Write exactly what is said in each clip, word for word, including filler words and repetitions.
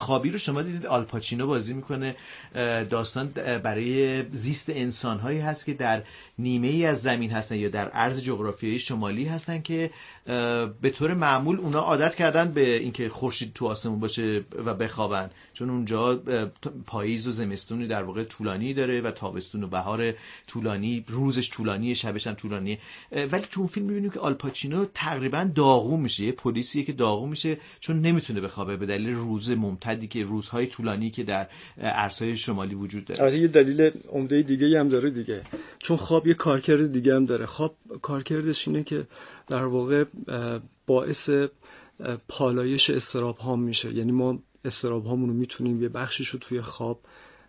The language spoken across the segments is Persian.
خوابی رو شما دیدید آلپاچینو بازی میکنه. داستان برای زیست انسان‌هایی هست که در نیمه ای از زمین هستن یا در عرض جغرافیایی شمالی هستن که به طور معمول اونا عادت کردن به اینکه خورشید تو آسمون باشه و بخوابن، چون اونجا پاییز و زمستونی در واقع طولانی داره و تابستون و بهار طولانی، روزش طولانی، شبش هم طولانی. ولی تو اون فیلم می‌بینیم که آلپاچینو تقریبا داغون میشه، یه پلیسیه که داغون میشه چون نمیتونه بخوابه به دلیل روز ممتدی که روزهای طولانی که در عرصه‌های شمالی وجود داره. البته یه دلیل عمده دیگه هم داره دیگه، چون خواب یه کارکرد دیگه هم داره. خواب کارکردش اینه که در واقع باعث پالایش اضطراب ها میشه، یعنی ما اضطراب هامون رو میتونیم یه بخشش رو توی خواب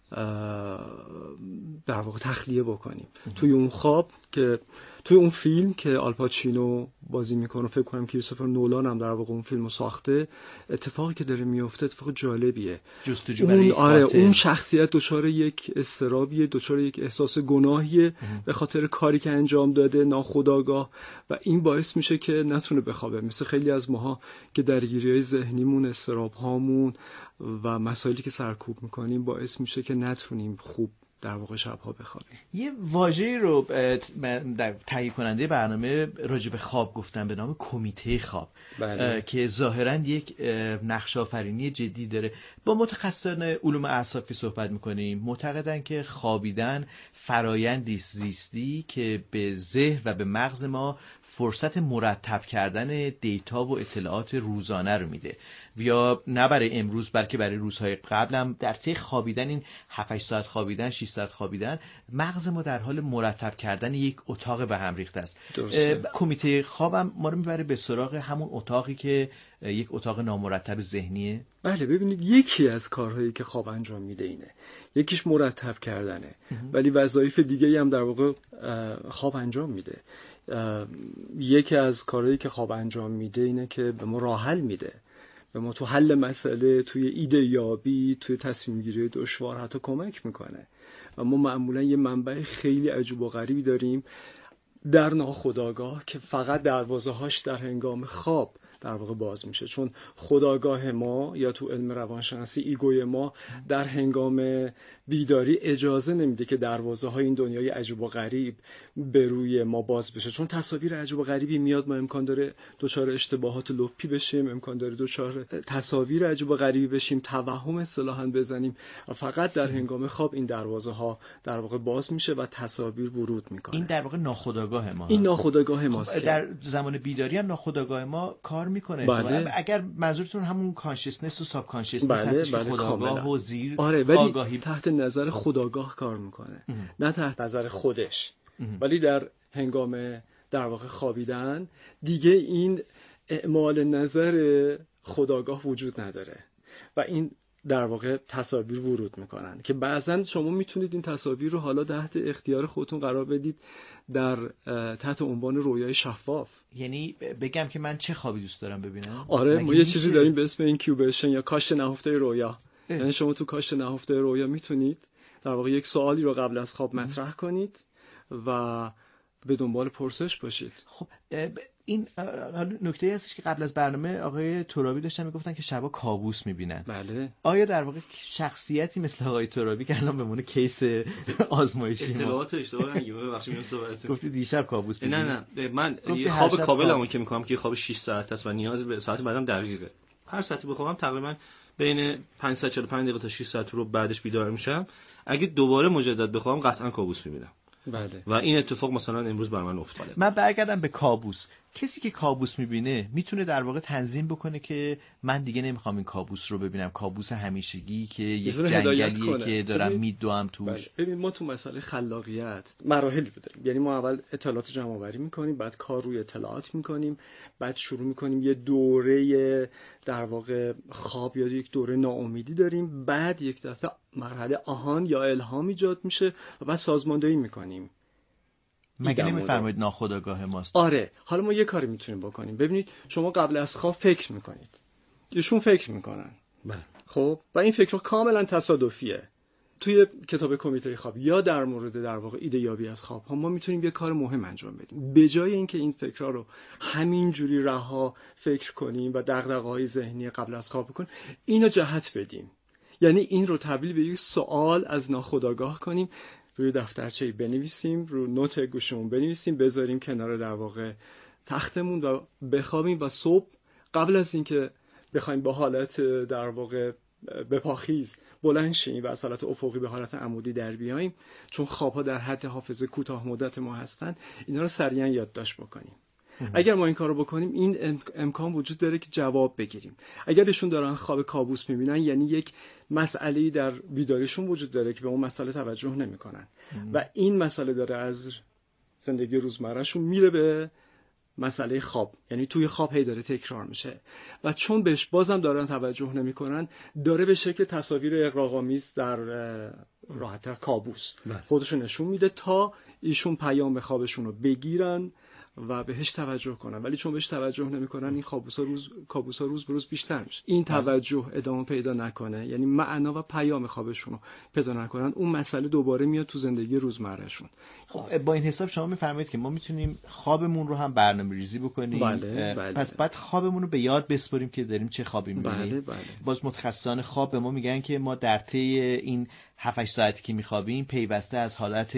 در واقع تخلیه بکنیم. توی اون خواب که توی اون فیلم که آلپاچینو بازی میکنه، فکر کنم کریستوفر نولان هم در واقع اون فیلمو ساخته، اتفاقی که داره میفته اتفاق جالبیه. جستجو برای آره اون شخصیت دچار یک اضطرابیه، دچار یک احساس گناهیه به خاطر کاری که انجام داده ناخودآگاه، و این باعث میشه که نتونه بخوابه. مثل خیلی از ماها که درگیری‌های ذهنیمون، اضطراب هامون و مسائلی که سرکوب میکنیم باعث میشه که نتونیم خوب در واقع شبها بخوابیم. یه واژه‌ای رو در تهیه کننده برنامه راجع به خواب گفتن به نام کمیته خواب. بله. که ظاهراً یک نقش آفرینی جدی داره. با متخصصان علوم اعصاب که صحبت میکنیم معتقدن که خوابیدن فرایندی زیستی که به ذهن و به مغز ما فرصت مرتب کردن دیتا و اطلاعات روزانه رو میده، یا نه برای امروز بلکه برای روزهای قبل هم. در طی خوابیدن، این هفت هشت ساعت خوابیدن، شش ساعت خوابیدن، مغز ما در حال مرتب کردن یک اتاق به هم ریخته است. کمیته خوابم ما رو میبره به سراغ همون اتاقی که یک اتاق نامرتب ذهنیه. بله ببینید، یکی از کارهایی که خواب انجام میده اینه، یکیش مرتب کردنه، ولی وظایف دیگه‌ای هم در واقع خواب انجام میده. یکی از کارهایی که خواب انجام میده اینه که به ما راه حل میده، به ما تو حل مسئله، توی ایده یابی، توی تصمیم گیری دشوار حتی کمک میکنه. و ما معمولا یه منبع خیلی عجیب و غریبی داریم در ناخودآگاه که فقط دروازه‌هاش در هنگام خواب در واقع باز میشه، چون خودآگاه ما یا تو علم روانشناسی ایگوی ما در هنگام بیداری اجازه نمیده که دروازه های این دنیای عجیب و غریب به روی ما باز بشه، چون تصاویر عجیب و غریبی میاد، ما امکان داره دچار اشتباهات لپی بشیم، امکان داره دچار تصاویر عجیب و غریبی بشیم، توهم اصطلاحاً بزنیم، و فقط در هنگام خواب این دروازه ها در واقع باز میشه و تصاویر ورود میکنه. این در واقع ناخودآگاه ما، این ناخودآگاه ماست. خب در زمان بیداری هم ناخودآگاه ما کار میکنه. بله. اگر منظورتون همون کانشسنس و ساب کانشسنس بله، هستش بله، که خودآگاه و زیر آره، ولی آگاهی تحت نظر خودآگاه کار میکنه، نه تحت نظر خودش. ولی در هنگام در واقع خوابیدن دیگه این اعمال نظر خودآگاه وجود نداره و این در واقع تصاویر ورود میکنن که بعضن شما میتونید این تصاویر رو حالا تحت اختیار خودتون قرار بدید در تحت عنوان رویای شفاف. یعنی بگم که من چه خوابی دوست دارم ببینم؟ آره، ما یه چیزی داریم به اسم اینکیوبیشن یا کاشت نهفته رویا. یعنی شما تو کاشت نهفته رویا میتونید در واقع یک سوالی رو قبل از خواب مطرح کنید و به دنبال پرسش باشید. خب این نکته هستش که قبل از برنامه آقای ترابی داشتن میگفتن که شبا کابوس میبینن. بله. آیا در واقع شخصیتی مثل آقای ترابی که الان بمونه کیس آزمایشی اطلاعات اشتباه نگیم، ببخشید میون صحبتتون گفتی دیشب کابوس میبینی؟ نه نه من یه خواب کاملمو که میکنم که خواب شش ساعت است و نیاز به ساعت بعدم دقیقه. هر ساعتی بخوابم تقریبا بین پانصد و چهل و پنج دقیقه تا شش ساعت رو بعدش بیدار میشم. اگه دوباره مجدد بخوابم قطعا کابوس میبینم. بله. و این اتفاق مثلا امروز بر من افتاده. من برگردم به کابوس. کسی که کابوس میبینه میتونه در واقع تنظیم بکنه که من دیگه نمیخوام این کابوس رو ببینم، کابوس همیشگی که یک جنگلیه که دارم میدوام توش. ببین ما تو مسئله خلاقیت مراحلی رو داریم. یعنی ما اول اطلاعات جمع آوری میکنیم، بعد کار روی اطلاعات میکنیم، بعد شروع میکنیم یه دوره در واقع خواب یا یک دوره ناامیدی داریم، بعد یک دفعه مرحله آهان یا الهام ایجاد میشه و بعد سازماندهی میکنیم. مگه نمیفرمایید ناخودآگاه ماست؟ آره، حالا ما یه کاری میتونیم بکنیم. ببینید شما قبل از خواب فکر میکنید، ایشون فکر میکنن. بله. خب و این فکر کاملا تصادفیه، توی کتاب کمیته خواب یا در مورد در واقع ایده یابی از خواب ها ما میتونیم یه کار مهم انجام بدیم. به جای اینکه این فکرها رو همین جوری رها فکر کنیم و دغدغه‌های ذهنی قبل از خواب بکنیم، اینو جهت بدیم. یعنی این رو تبدیل به یک سوال از ناخودآگاه کنیم، روی دفترچه‌ای بنویسیم، رو نوت گوشمون بنویسیم، بذاریم کنار در واقع تختمون و بخوابیم و صبح قبل از اینکه بخوایم با حالت در واقع به پاخیز بلند شیم و از حالت افقی به حالت عمودی در بیاییم، چون خواب‌ها در حد حافظه کوتاه مدت ما هستن، اینا رو سریعا یادداشت بکنیم. اگر ما این کارو بکنیم این امکان وجود داره که جواب بگیریم. اگر ایشون دارن خواب کابوس میبینن یعنی یک مسئله‌ای در بیداریشون وجود داره که به اون مسئله توجه نمیکنن و این مسئله داره از زندگی روزمرهشون میره به مسئله خواب، یعنی توی خواب هی داره تکرار میشه و چون بهش بازم دارن توجه نمیکنن داره به شکل تصاویر اغراق‌آمیز در راحت‌تر کابوس خودشون نشون میده تا ایشون پیام خوابشون رو بگیرن و بهش توجه کنن. ولی چون بهش توجه نمیکنن این کابوس‌ها روز کابوس‌ها روز به روز بیشتر میشه. این توجه ادامه پیدا نکنه، یعنی معنا و پیام خوابشون رو پیدا نکنن، اون مسئله دوباره میاد تو زندگی روزمرهشون. خب با این حساب شما میفرمایید که ما میتونیم خوابمون رو هم برنامه‌ریزی بکنیم. بله، بله. پس بعد خوابمون رو به یاد بسپاریم که داریم چه خوابی می‌بینیم. بله، بله. باز متخصصان خواب به ما میگن که ما در طی این هفت هشت ساعتی که میخوابیم پیوسته از حالت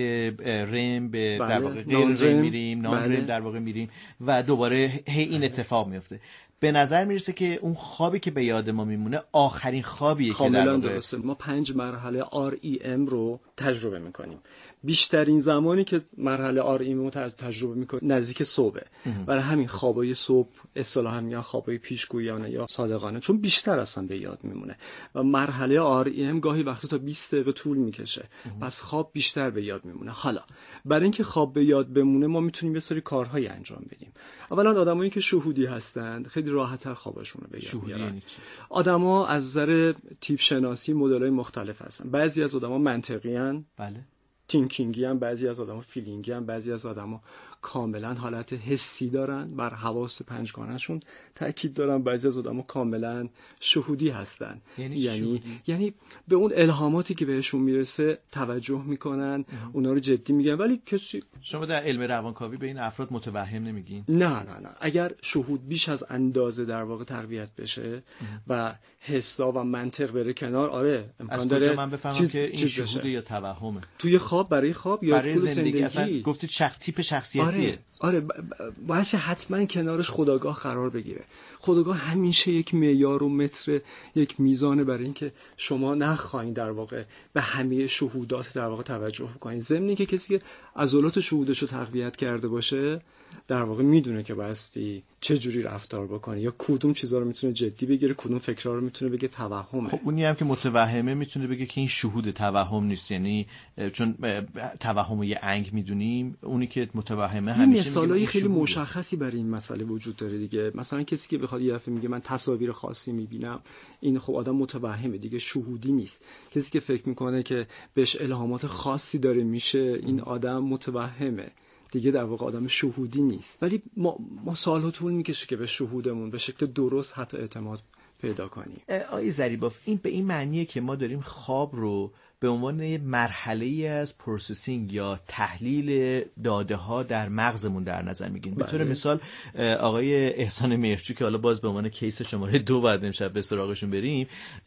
رم به بله. در واقع غیر رم میریم، نان رم در واقع میریم و دوباره هی این اتفاق میفته. به نظر میرسه که اون خوابی که به یاد ما میمونه آخرین خوابیه که در واقع درسته. ما پنج مرحله آر ای ام رو تجربه میکنیم. بیشترین زمانی که مرحله آر ای ام رو تجربه میکنیم نزدیک صبح. برای همین خوابای صبح اصطلاحاً میگن خوابای پیشگویانه یا صادقانه، چون بیشتر اصلا به یاد میمونه و مرحله آر ای ام گاهی وقتا تا بیست دقیقه طول میکشه. پس خواب بیشتر به یاد میمونه. حالا برای اینکه خواب به یاد بمونه ما میتونیم یه سری کارهایی انجام بدیم. اولا آدمایی که شهودی هستند خیلی راحت‌تر خوابشون رو به یاد میارن. آدما از نظر تیپ شناسی مدل‌های مختلف هستن. بعضی از آدما منطقی‌ان، بله، تینکینگی هم، بعضی از آدما فیلینگی هم، بعضی از آدما کاملا حالت حسی دارن، بر حواس پنجگانه‌شون تاکید دارن، بعضی از آدما کاملا شهودی هستن. یعنی یعنی یعنی به اون الهاماتی که بهشون میرسه توجه میکنن، اونا رو جدی میگن. ولی کسی شما در علم روانکاوی به این افراد متوهم نمیگین؟ نه نه نه اگر شهود بیش از اندازه در واقع تقویت بشه و حسا و منطق بره کنار، آره امکان داره. از کجا من بفهمم که این شهوده یا توهمه؟ توی خواب، برای خواب یا برای زندگی, زندگی. اصلا گفتید شخص تیپ شخصیتیه. آره آره باید حتما کنارش خودآگاه قرار بگیره. خودآگاه همیشه یک معیار و متر، یک میزانه برای اینکه شما نخواین در واقع به همه شهودات در واقع توجه کنید. ضمن اینکه کسی که عضلات شهودش رو تقویت کرده باشه در واقع میدونه که بایستی چه جوری رفتار بکنه یا کدوم چیزا رو میتونه جدی بگیره، کدوم فکرها رو میتونه بگه توهمه. خب اونی هم که متوهمه میتونه بگه که این شهود توهم نیست، یعنی چون توهم یه انگ میدونیم، اونی که متوهمه همیشه مثالای خیلی مشخصی برای این مسئله وجود داره دیگه. مثلا کسی که بخواد یه دفعه میگه من تصاویر خاصی میبینم، این خب آدم متوهمه دیگه، شهودی نیست. کسی که فکر میکنه که بهش الهامات خاصی داره میشه، این آدم متوهمه دیگه، در واقع آدم شهودی نیست. ولی ما ما سالها طول میکشه که به شهودمون به شکل درست حتی اعتماد پیدا کنیم. آقای ضریباف، این به این معنیه که ما داریم خواب رو به عنوان یه مرحله‌ای از پروسسینگ یا تحلیل داده ها در مغزمون در نظر میگیریم. به طور مثال آقای احسان مهرجو که حالا باز به عنوان کیس شماره دو بعد امشب به سراغشون بریم،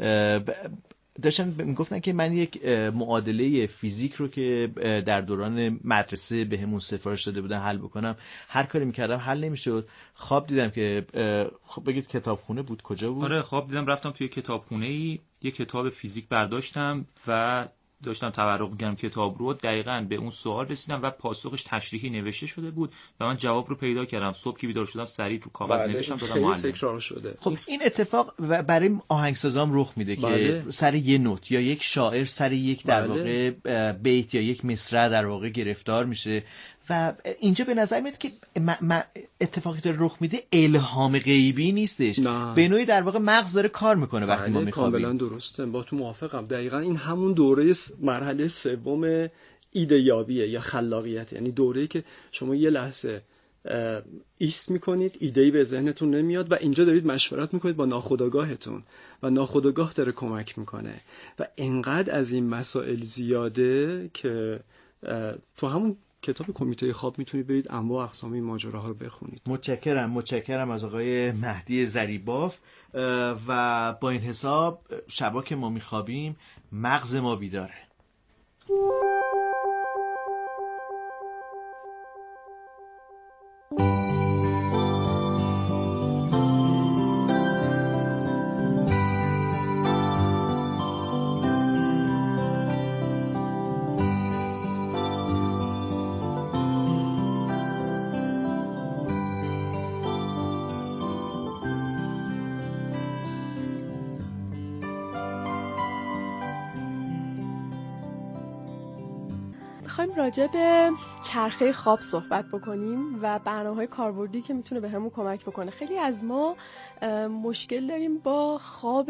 داشتن میگفتن که من یک معادله فیزیک رو که در دوران مدرسه به همون سفارش داده بودن حل بکنم، هر کاری میکردم حل نمیشد. خواب دیدم که خب بگید کتابخونه بود، کجا بود؟ آره خواب دیدم رفتم توی کتابخونه ای یه کتاب فیزیک برداشتم و داشتم تورق می‌کردم کتاب رو، دقیقاً به اون سوال رسیدم و پاسخش تشریحی نوشته شده بود و من جواب رو پیدا کردم. صبح که بیدار شدم سریع رو کاغذ نوشتم دادم معلم. تکرار شده. خب این اتفاق برای آهنگسازام رخ میده که بله. سر یه نوت یا یک شاعر سر یک در واقع بله. بیت یا یک مصرع در واقع گرفتار میشه و اینجا به نظر میاد که اتفاقی که رخ میده الهام غیبی نیستش، به نوعی در واقع مغز داره کار میکنه وقتی ما میخوابیم. کاملا درسته، با تو موافقم. دقیقاً این همون دوره مرحله سوم ایده یابیه یا خلاقیت، یعنی دوره‌ای که شما یه لحظه ایست میکنید، ایده‌ای به ذهنتون نمیاد و اینجا دارید مشورت میکنید با ناخودآگاهتون و ناخودآگاه داره کمک میکنه و انقدر از این مسائل زیاده که تو همون کتاب کمیته خواب میتونید برید انواع اقسام این ماجراها رو بخونید. متشکرم متشکرم از آقای مهدی ضریباف. و با این حساب شبا که ما میخوابیم مغز ما بیداره. میخوایم راجع به چرخه خواب صحبت بکنیم و برنامه‌های کاربردی که میتونه به همون کمک بکنه. خیلی از ما مشکل داریم با خواب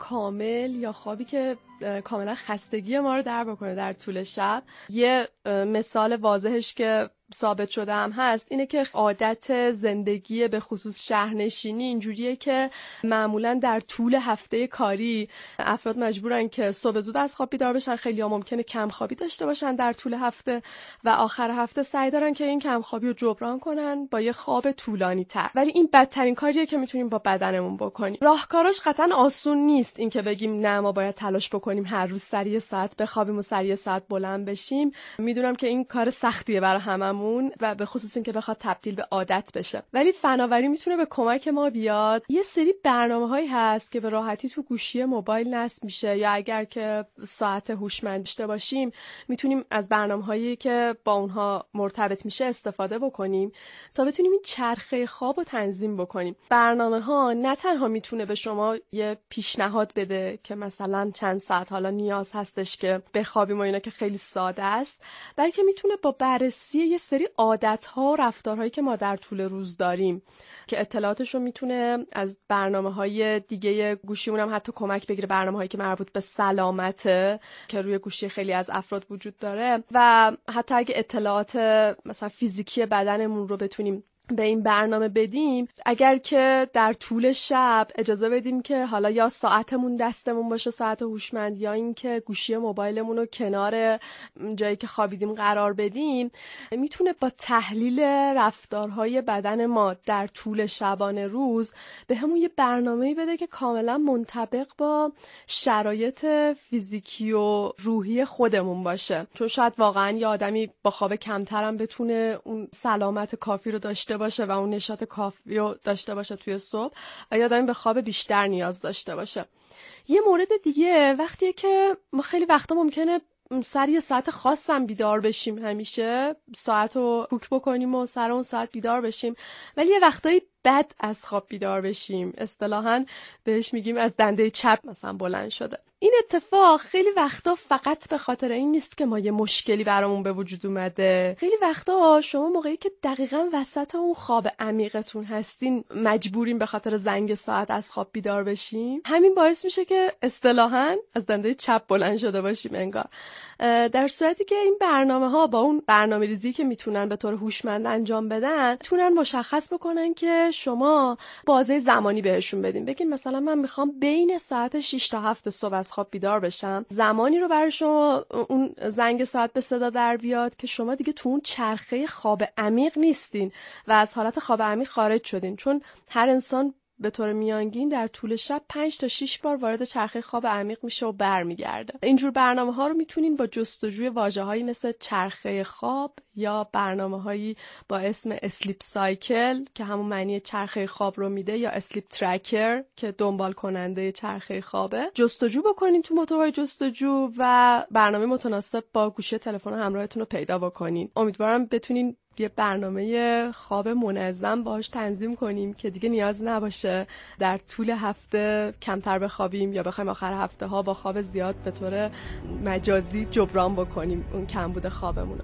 کامل یا خوابی که کاملا خستگی ما رو در بکنه در طول شب. یه مثال واضحش که ثابت شده هم هست اینه که عادت زندگی به خصوص شهرنشینی اینجوریه که معمولا در طول هفته کاری افراد مجبورن که صبح زود از خواب بیدار بشن. خیلی ها ممکنه کم خوابی داشته باشن در طول هفته و آخر هفته سعی دارن که این کم خوابی رو جبران کنن با یه خواب طولانی تر. ولی این بدترین کاریه که میتونیم با بدنمون بکنیم. راهکاراش قطعا آسون نیست این که بگیم نه ما باید تلاش بکنیم هر روز سریع ساعت بخوابیم و سریع ساعت بلند بشیم. میدونم که این کار سختیه برای هممون و به خصوص این که بخواد تبدیل به عادت بشه. ولی فناوری میتونه به کمک ما بیاد. یه سری برنامه‌هایی هست که به راحتی تو گوشی موبایل نصب میشه یا اگر که ساعت هوشمند داشته باشیم میتونیم از برنامه‌هایی که با اونها مرتبط میشه استفاده بکنیم تا بتونیم این چرخه خواب رو تنظیم بکنیم. برنامه‌ها نه تنها میتونه به شما یه پیشنهاد بده که مثلا چند ساعت حالا نیاز هستش که بخوابیم و اینا که خیلی ساده است، بلکه میتونه با بررسی یه سری عادت‌ها و رفتارهایی که ما در طول روز داریم که اطلاعاتش رو میتونه از برنامه‌های دیگه گوشیمون هم حتی کمک بگیره، برنامه‌هایی که مربوط به سلامته که روی گوشی خیلی از افراد وجود داره و حتی اگه اطلاعات مثلا فیزیکی بدنمون رو بتونیم به این برنامه بدیم، اگر که در طول شب اجازه بدیم که حالا یا ساعتمون دستمون باشه، ساعت هوشمند، یا اینکه گوشی موبایلمون رو کنار جایی که خوابیدیم قرار بدیم، میتونه با تحلیل رفتارهای بدن ما در طول شبانه روز به همون یه برنامه‌ای بده که کاملا منطبق با شرایط فیزیکی و روحی خودمون باشه. چون شاید واقعا یه آدمی با خواب کمتر هم بتونه اون سلامت کافی رو داشته باشه و اون نشاط کافی رو داشته باشه توی صبح و یا آدمی به خواب بیشتر نیاز داشته باشه. یه مورد دیگه وقتیه که ما خیلی وقتا ممکنه سر یه ساعت خاصم بیدار بشیم، همیشه ساعت رو کوک بکنیم و سر اون ساعت بیدار بشیم، ولی یه وقتایی بد از خواب بیدار بشیم، اصطلاحاً بهش میگیم از دنده چپ مثلا بلند شده. این اتفاق خیلی وقتا فقط به خاطر این نیست که ما یه مشکلی برامون به وجود اومده. خیلی وقتا شما موقعی که دقیقاً وسط اون خواب عمیقتون هستین مجبورین به خاطر زنگ ساعت از خواب بیدار بشین. همین باعث میشه که اصطلاحاً از دنده چپ بلند شده باشیم انگار. در صورتی که این برنامه‌ها با اون برنامه‌ریزی که میتونن به طور هوشمند انجام بدن، میتونن مشخص بکنن که شما بازه زمانی بهشون بدین. بگین مثلا من میخوام بین ساعت شش تا هفت صبح از خواب بیدار بشم. زمانی رو برای شما اون زنگ ساعت به صدا در بیاد که شما دیگه تو اون چرخه خواب عمیق نیستین و از حالت خواب عمیق خارج شدین. چون هر انسان به طور میانگین در طول شب پنج تا شش بار وارد چرخه خواب عمیق میشه و برمیگرده. اینجور برنامه‌ها رو میتونین با جستجوی واژه‌هایی مثل چرخه خواب یا برنامه‌هایی با اسم اسلیپ سایکل که همون معنی چرخه خواب رو میده یا اسلیپ ترکر که دنبال کننده چرخه خوابه جستجو بکنین تو موتورهای جستجو و برنامه متناسب با گوشی تلفن همراهتون رو پیدا بکنین. امیدوارم بتونین یه برنامه خواب منظم باهاش تنظیم کنیم که دیگه نیاز نباشه در طول هفته کمتر بخوابیم یا بخوایم آخر هفته ها با خواب زیاد به طور مجازی جبران بکنیم اون کمبود خوابمون رو.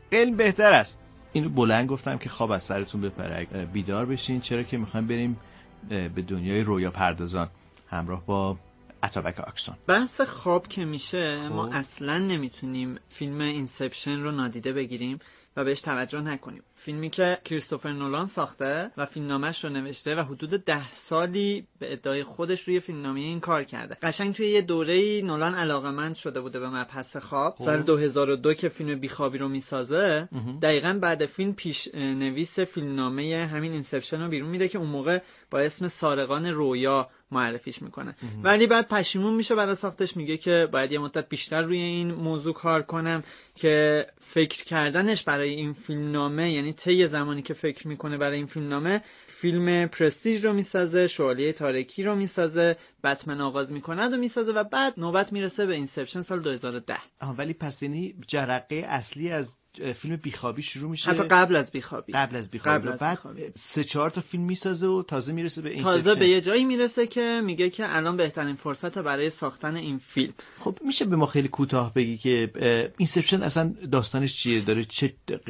علم بهتر است. اینو بلند گفتم که خواب از سرتون بپره، بیدار بشین، چرا که میخوایم بریم به دنیای رویا پردازان همراه با اتابک آکسون. بحث خواب که میشه خب. ما اصلا نمیتونیم فیلم اینسپشن رو نادیده بگیریم و بهش توجه نکنیم. فیلمی که کریستوفر نولان ساخته و فیلمنامه‌اش رو نوشته و حدود ده سالی به ادعای خودش روی فیلمنامه این کار کرده. قشنگ توی یه دوره‌ای نولان علاقه‌مند شده بوده به مبحث خواب. سال دو هزار و دو که فیلم بیخوابی رو میسازه، دقیقاً بعد فیلم پیش نویس فیلمنامه همین اینسپشن رو بیرون میده که اون موقع با اسم سارقان رویا معرفیش میکنه. ولی بعد پشیمون میشه برای ساختش، میگه که باید یه مدت بیشتر روی این موضوع کار کنم که فکر کردنش برای این فیلمنامه، یعنی طی زمانی که فکر میکنه برای این فیلمنامه، فیلم پرستیژ رو میسازه، شعله تاریکی رو میسازه، بتمن آغاز میکنه و میسازه و بعد نوبت میرسه به اینسپشن سال دو هزار و ده. ولی پس یعنی جرقه اصلی از فیلم بیخوابی شروع میشه حتی قبل از بیخوابی قبل از بیخوابی قبل از بعد بیخوابی. سه چهار تا فیلم میسازه و تازه میرسه به اینسپشن. تازه به یه جایی میرسه که میگه که الان بهترین فرصت برای ساختن این فیلم. خب میشه به ما خیلی کوتاه بگی که اینسپشن اصلا داستانش چیه، داره چه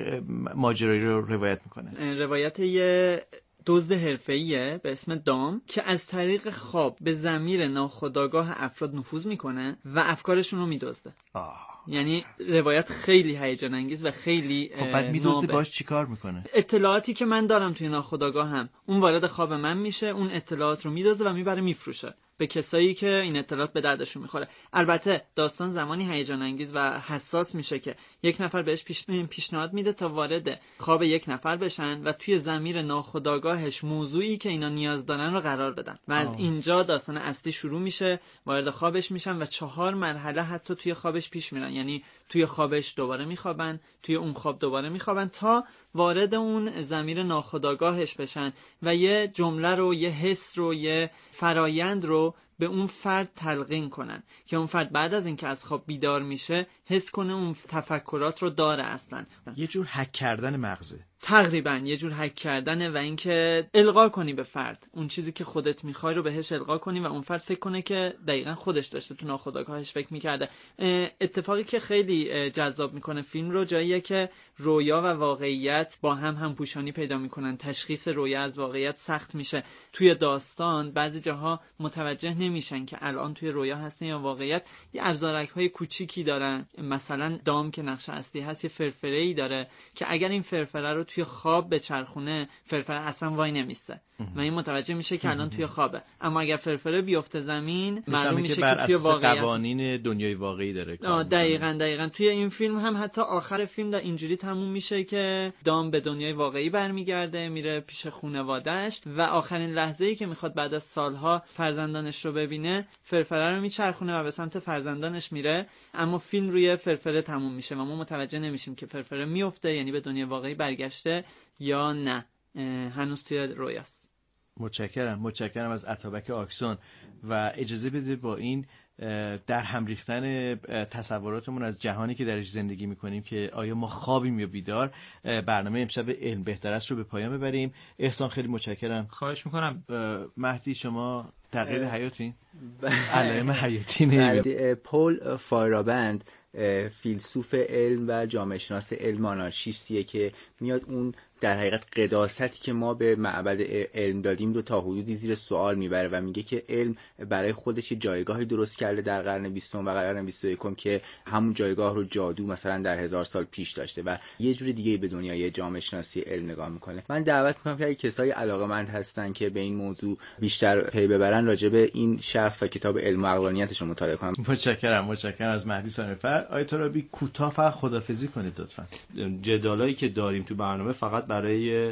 ماجرایی رو روایت میکنه؟ روایت یه دزد حرفه‌ایه به اسم دام که از طریق خواب به ضمیر ناخودآگاه افراد نفوذ میکنه و افکارشون رو میدزده. یعنی روایت خیلی هیجان انگیز و خیلی خب بعد میدزده باش چیکار میکنه؟ اطلاعاتی که من دارم توی ناخودآگاهم اون وارد خواب من میشه، اون اطلاعات رو میدزده و میبره میفروشه به کسایی که این اطلاعات به دردشون میخوره. البته داستان زمانی هیجان انگیز و حساس میشه که یک نفر بهش پیش... پیشنهاد میده تا وارد خواب یک نفر بشن و توی ضمیر ناخودآگاهش موضوعی که اینا نیاز دارن رو قرار بدن و از آه. اینجا داستان اصلی شروع میشه. وارد خوابش میشن و چهار مرحله حتی توی خوابش پیش میرن، یعنی توی خوابش دوباره میخوابن، توی اون خواب دوباره میخوابن تا وارد اون ضمیر ناخودآگاهش بشن و یه جمله رو، یه حس رو، یه فرایند رو به اون فرد تلقین کنن که اون فرد بعد از اینکه از خواب بیدار میشه حس کنه اون تفکرات رو داره اصلا. یه جور هک کردن مغزه تقریبا، یه جور هک کردنه و اینکه القا کنی به فرد اون چیزی که خودت میخوای رو بهش القا کنی و اون فرد فکر کنه که دقیقاً خودش داشته تو ناخودآگاهش فکر میکرده. اتفاقی که خیلی جذاب میکنه فیلم رو جاییه که رویا و واقعیت با هم همپوشانی پیدا میکنن. تشخیص رویا از واقعیت سخت میشه. توی داستان بعضی جاها متوجه نمیشن که الان توی رویا هستن یا واقعیت. یه ابزارک‌های کوچیکی دارن، مثلا دام که نقش اصلی هست یه فرفره‌ای داره که اگر این فرفره رو توی خواب به چرخونه، فرفره اصلا وای نمیسته و این متوجه میشه که الان توی خوابه. اما اگر فرفره بیفته زمین معلوم میشه که توی واقعیت قوانین دنیای واقعی داره. دقیقاً دقیقاً توی این فیلم هم حتی آخر فیلم دا اینجوری تموم میشه که دام به دنیای واقعی برمیگرده، میره پیش خانواده‌اش و آخرین لحظه‌ای که میخواد بعد از سالها فرزندانش رو ببینه، فرفره رو میچرخونه و به سمت فرزندانش میره. اما فیلم روی فرفره تموم میشه و ما متوجه نمیشیم که فرفره میفته، یعنی به دنیای واقعی برگشته یا نه، هنوز توی رویاست. متشکرم متشکرم از اتابک آکسون و اجازه بده با این در هم ریختن تصوراتمون از جهانی که درش زندگی میکنیم که آیا ما خوابیم یا بیدار، برنامه امشب علم بهتر است رو به پایان ببریم. احسان خیلی متشکرم. خواهش میکنم. مهدی شما تغییر حیاتین؟ علائم حیاتی نمیبینید؟ پول فایرابند فیلسوف علم و جامعه شناس علم آنارشیستیه که میاد اون در حقیقت قداستی که ما به معبد علم دادیم رو تا حدودی زیر سوال میبره و میگه که علم برای خودش جایگاهی درست کرده در قرن بیستم و قرن بیست و یکم که همون جایگاه رو جادو مثلا در هزار سال پیش داشته و یه جور دیگه به دنیای جامعه شناسی علم نگاه میکنه. من دعوت میکنم که اگه کسایی علاقه‌مند هستن که به این موضوع بیشتر پی ببرن راجع به این شخص و کتاب علم و عقلانیتش رو مطالعه کنن. متشکرم متشکرم از مهدی سانفر. آیت ترابی کوتاه فقط خدافظی کنید لطفا. جدالایی که داریم تو برنامه فقط برای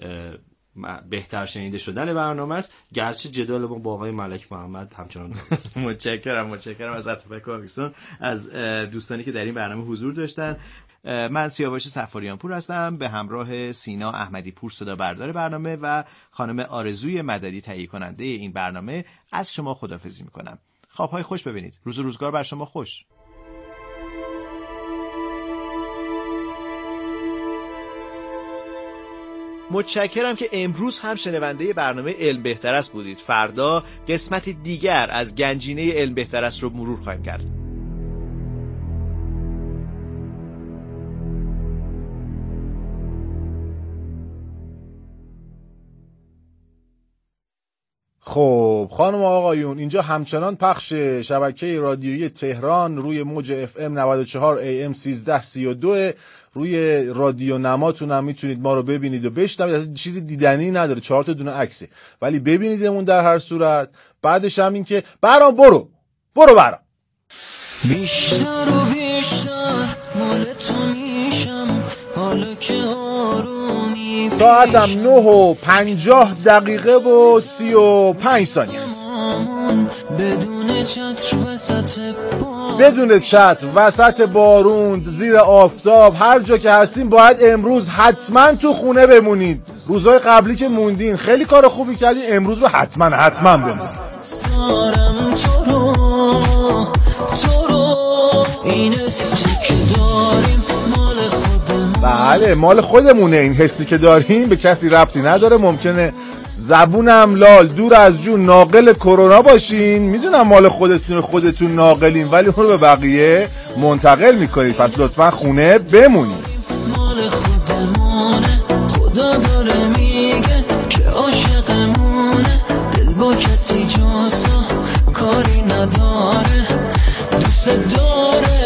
بهتر شنیده شدن برنامه است، گرچه جدال ما با آقای ملک محمد همچنان است. متشکرم متشکرم از اتابک آکسون، از دوستانی که در این برنامه حضور داشتن. من سیاوش صفاریان پور هستم به همراه سینا احمدی پور صدا بردار برنامه و خانم آرزوی مددی تهیه کننده این برنامه از شما خداحافظی میکنم. خوابهای خوش ببینید. روز و روزگار بر شما خوش. متشکرم که امروز هم شنونده برنامه علم بهتر است بودید. فردا قسمت دیگر از گنجینه علم بهتر است رو مرور خواهیم کرد. خب خانم آقایون، اینجا همچنان پخش شبکه رادیویی تهران روی موج اف ام نود و چهار ای ام سیزده سی و دو. روی رادیو نماتون هم میتونید ما رو ببینید و بشنوید. چیزی دیدنی نداره، چهار تا دونه عکسه، ولی ببینیدمون در هر صورت. بعدش هم این که برام برو برو برام بیشتر و بیشتر مال تو میشم، حالا که آرومی ساعتم نه و پنجاه دقیقه و سی و پنج ثانیه است. بدون چتر وسط بارون، بدون چتر وسط بارون، زیر آفتاب، هر جا که هستیم باید امروز حتما تو خونه بمونید. روزهای قبلی که موندین خیلی کار خوبی کردین، امروز رو حتما حتما بمونید. دارم تو رو تو رو این حسی که داریم مال خودمون. بله مال خودمونه. این حسی که داریم به کسی ربطی نداره. ممکنه زبونم لال دور از جون ناقل کرونا باشین، میدونم مال خودتون خودتون ناقلین، ولی اون رو به بقیه منتقل میکنید. پس لطفا خونه بمونید. مال خودمونه، خدا داره میگه که عاشقمونه، دل با کسی جاسا کاری نداره، دوست داره.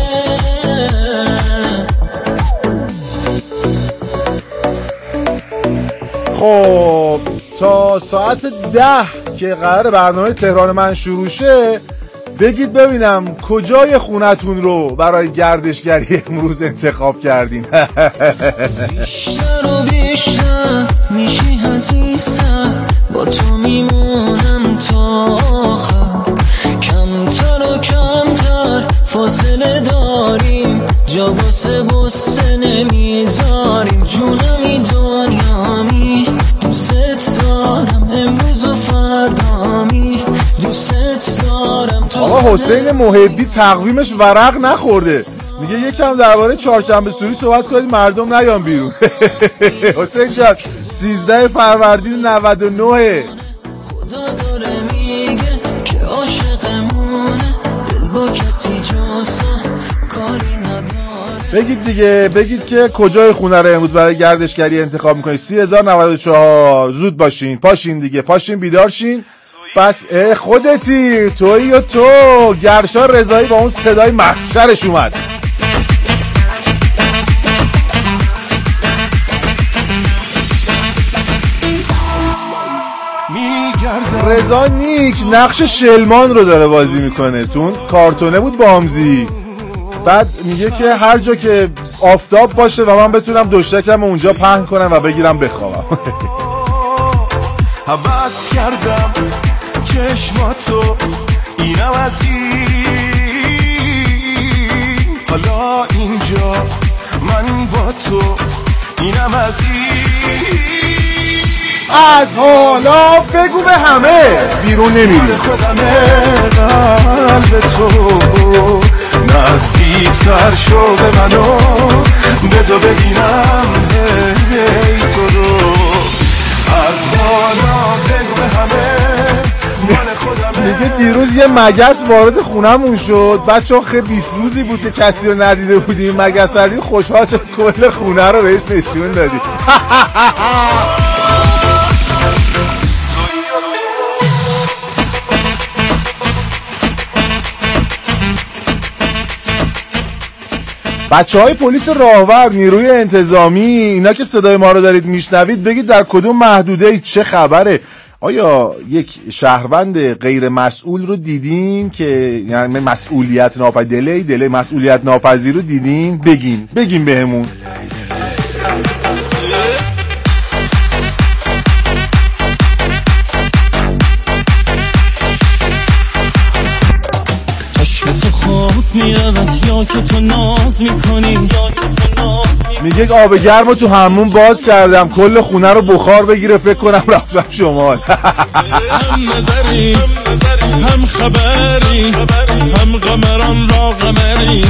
خب تا ساعت ده که قرار برنامه تهران من شروع شه، بگید ببینم کجای خونتون رو برای گردشگری امروز انتخاب کردین. بیشتر و بیشتر میشی عزیزتر، با تو میمونم تا آخر، کمتر و کمتر فاصله داریم، جا واسه غصه نمیذاریم، جونمی دنیامی دوست دارم، امروز و فردامی دوست دارم. آقا حسین محبی تقویمش ورق نخورده، میگه یکم درباره چهارشنبه سوری صحبت کنید مردم نیان بیرون. حسین جان سیزده فروردین نود و نه. خدا داره میگه که عاشقمونه، دل با کسی جاسا کاری نداره. بگید دیگه، بگید که کجای خونه رو امروز برای گردشگری انتخاب میکنید. سی هزار و نود و چهار. زود باشین، پاشین دیگه، پاشین بیدارشین. بس خودتی تویی و تو گرشا رضایی با اون صدای محشرش اومد. رضا نیک نقش شلمان رو داره بازی میکنه. تون کارتونه بود بامزی. بعد میگه که هر جا که آفتاب باشه و من بتونم دوشکم اونجا پهن کنم و بگیرم بخوابم. حوض کردم چشماتو اینم از این، حالا اینجا من با تو اینم از این، از حالا بگو به همه بیرون نمیری. خودمه قلب تو نزدیکتر شو به منو، بذار ببینم هی تو رو، از حالا بگو به همه. میگه دیروز یه مگس وارد خونمون شد، بعد چون خیلی بیست روزی بود که کسی رو ندیده بودیم مگس ردیم، خوشحال شد کل خونه رو بهش نشون دادیم. بچه های پلیس راهور، نیروی انتظامی، اینا که صدای ما رو دارید میشنوید، بگید در کدوم محدوده چه خبره. آیا یک شهروند غیر مسئول رو دیدین که یعنی مسئولیت ناپذیری دله مسئولیت ناپذیر رو دیدین؟ بگین بگین بهمون. چشم تو خواب میرود یا که تو ناز میکنی، میگه آب گرمو تو همون باز کردم کل خونه رو بخار بگیره، فکر کنم رفتم شمال. هم نظری هم خبری هم قمران را قمری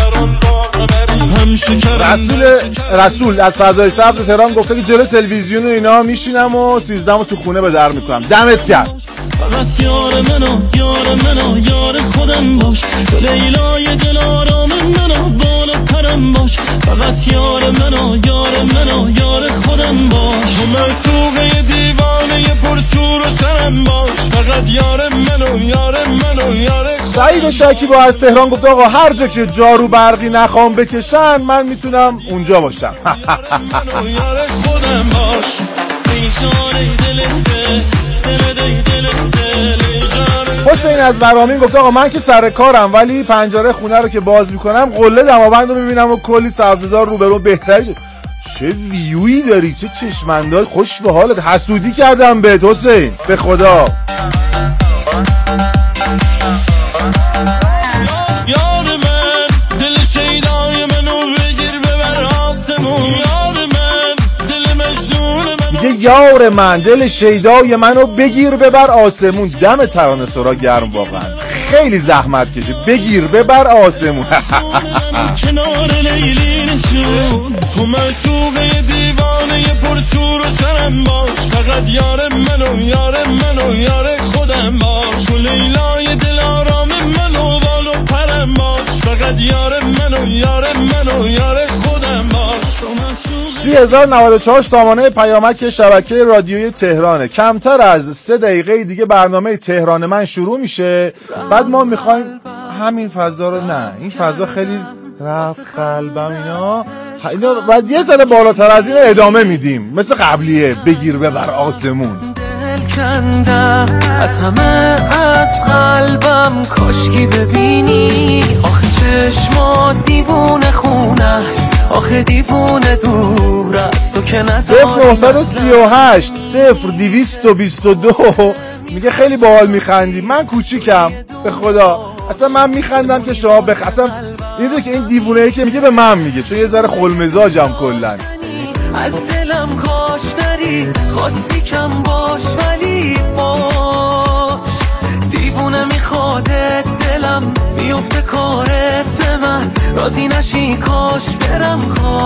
هم شکرم. رسول رسول از فضای سبز تهران گفته که جلو تلویزیون و اینا میشینم و سیزدهمو تو خونه به در میکنم. دمت گرم. فقط یار منو یار منو یار خودم باش، تو لیلای دل آرام منو بالا پرم باش، فقط یار منو یار منو یار خودم باش، تو معشوقه دیوانه پر پرشور و شرم باش، فقط یار منو یار منو یار. سعید شکیبا از تهران گفت آقا هر جا که جارو برقی نخوام بکشن من میتونم اونجا باشم. منو یار خودم باش. حسین از ورامین گفت آقا من که سر کارم ولی پنجره خونه رو که باز میکنم قله دماوند رو میبینم و کلی سبزیدار روبرو بهتری. چه ویویی داری، چه چشمنداز، خوش به حالت. حسودی کردم بهت حسین، به خدا. یار من دل شیدای منو بگیر ببر آسمون، یار من دل مجنون منو، میگه یار من دل شیدای منو بگیر ببر آسمون. دم ترانه سرا گرم واقعا، خیلی زحمت کشه. بگیر ببر آسمون. کنار لیلی نشون، تو معشوقه دیوانه پرشور و شرم باش، فقط یار منو یار منو یار خودم باش. تو لیلای دل آرام منو بالو پرم باش، فقط یار منو یار منو یار خودم باش. سی هزار و نود و چهار سامانه پیامک شبکه رادیویی تهرانه. کمتر از سه دقیقه دیگه برنامه تهران من شروع میشه. بعد ما میخوایم همین فضا رو، نه این فضا خیلی رفت قلبم اینا اینا بعد یه ذره بالاتر از این ادامه میدیم مثل قبلیه. بگیر ببر آسمون. دل کندم از همه از قلبم، کاشکی ببینی آخه چشمات دیوونه خونه است، آخه دیوونه دور است تو که نزاری. صفر نه سه هشت صفر دویست و بیست و دو میگه خیلی باحال میخندی. من کوچیکم به خدا، اصلا من میخندم که شما بخ اصلا میدونی که این دیوونه ای که میگه به من میگه، چون یه ذره خلمزاجم کلا. از دلم کاش نری، خواستی کم باش ولی باش، دیوونه میخوادت دلم بیفته کارت به من، راضی نشی کاش برم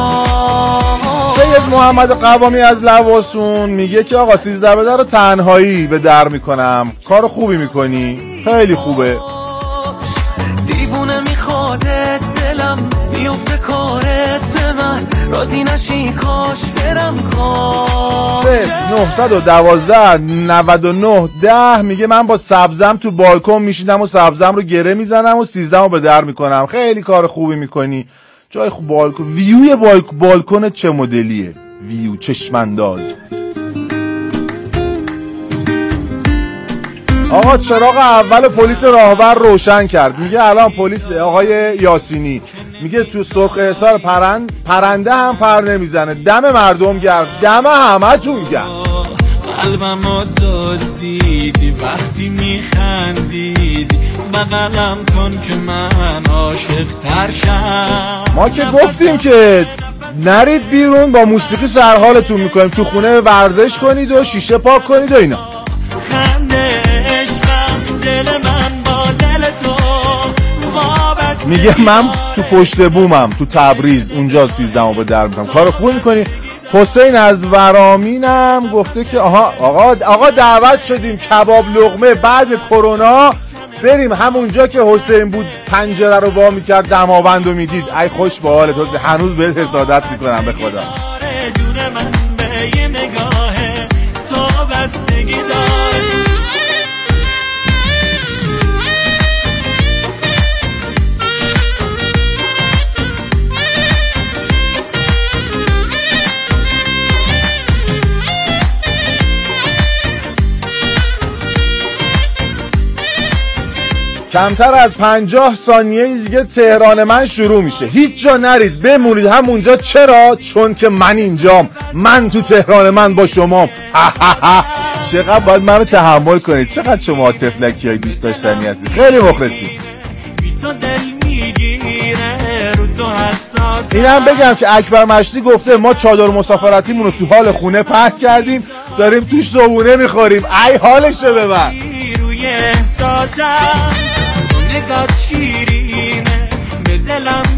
کاش. سید محمد قوامی از لواسون میگه که آقا سیزده به در رو تنهایی به در میکنم. کار خوبی میکنی، خیلی خوبه. دیوونه میخوادت دلم بیفته کارت به من، راضی نشی کاش برم کاش. نه یک دو نود و نه ده میگه من با سبزم تو بالکن میشینم و سبزم رو گره میزنم و سیزدم رو به در میکنم. خیلی کار خوبی میکنی. جای خوب بالکن. ویوی بالک... بالکن چه مدلیه؟ ویو چشمنداز. آقا چراغ اول پلیس راهبر روشن کرد. میگه الان پلیس آقای یاسینی میگه تو سرخ حصار پرند پرنده هم پر نمیزنه. دم مردم گرم، دم همتون گرم. قلبمو دزدیدی وقتی میخندیدی، بغلم کن که من عاشق تر شم. ما که گفتیم که نرید بیرون، با موسیقی سرحالتون میکنیم. تو خونه ورزش کنید و شیشه پاک کنید و اینا. خنده عشقم دل من با دل تو وابسته. میگه من تو پشت بومم تو تبریز اونجا سیزدم رو به در میکنم. کار خوب میکنی. حسین از ورامینم گفته که آها آقا آقا دعوت شدیم کباب لقمه بعد کرونا بریم همونجا که حسین بود پنجره رو وا میکرد دماوند رو میدید. ای خوش به حالت حسین، هنوز بهت حسادت میکنم به خدا. کمتر از پنجاه ثانیه دیگه تهران من شروع میشه. هیچ جا نرید، بمونید همونجا. چرا؟ چون که من اینجام، من تو تهران من با شما. چقدر باید منو تحمل کنید. چقدر شما طفلکی های دوست داشتنی هستید. خیلی مخلصی. اینم بگم که اکبر مشتی گفته ما چادر مسافرتیمون رو تو حال خونه پهن کردیم، داریم توش صبونه میخوریم. ای حالشه به من. نگات شیرینه به دلم